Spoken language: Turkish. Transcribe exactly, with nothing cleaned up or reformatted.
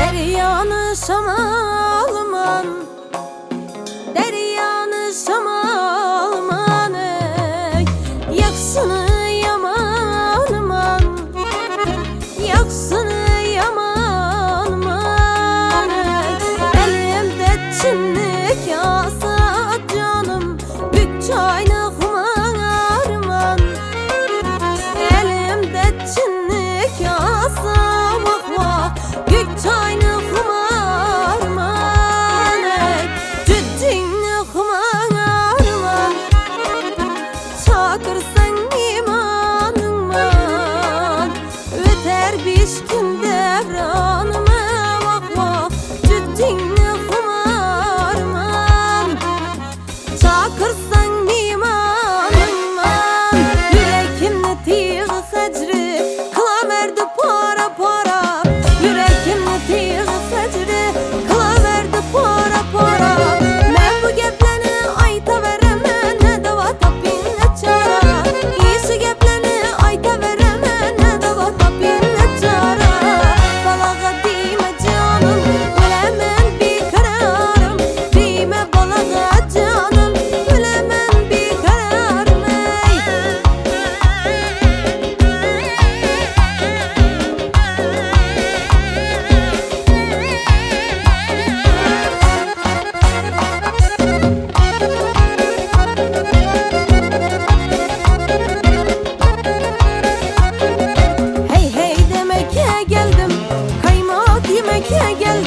Deryanı şamalman, deryanı şamalman, ey yaksını yamanman, yaksını yamanman, ey elimde çinlik yasa canım, bük çaynak marman, elimde çinlik yasa vah vah, bük çaynak Çakırsan imanınman, öter beş gün devranıma vah vah, cüddinle kumarman. Çakırsan imanınman, yürekimni tiğ hecri, kılaverdi para para. Yürekimni tiğ hecri, kılaverdi para para. Men bu geplerini ayta veremen, ne dava tapin ne çara. İyisi geplerini ayta veremen, ne dava tapin ne çara. Balaga dime canım, bilemen bir kararım. Dime balaga canım, bilemen bir kararım ey. Hey hey demek'e geldim, kaymak yemek'e geldim.